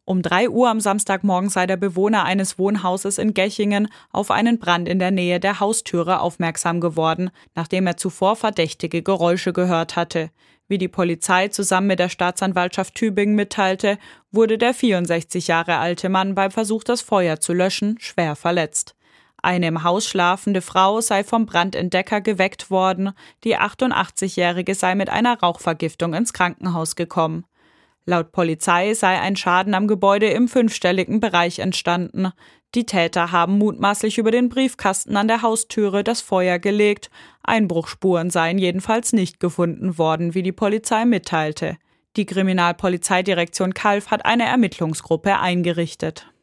Um 3 Uhr am Samstagmorgen sei der Bewohner eines Wohnhauses in Gechingen auf einen Brand in der Nähe der Haustüre aufmerksam geworden, nachdem er zuvor verdächtige Geräusche gehört hatte. Wie die Polizei zusammen mit der Staatsanwaltschaft Tübingen mitteilte, wurde der 64 Jahre alte Mann beim Versuch, das Feuer zu löschen, schwer verletzt. Eine im Haus schlafende Frau sei vom Brandentdecker geweckt worden, die 88-Jährige sei mit einer Rauchvergiftung ins Krankenhaus gekommen. Laut Polizei sei ein Schaden am Gebäude im 5-stelligen Bereich entstanden. Die Täter haben mutmaßlich über den Briefkasten an der Haustüre das Feuer gelegt. Einbruchsspuren seien jedenfalls nicht gefunden worden, wie die Polizei mitteilte. Die Kriminalpolizeidirektion Calw hat eine Ermittlungsgruppe eingerichtet.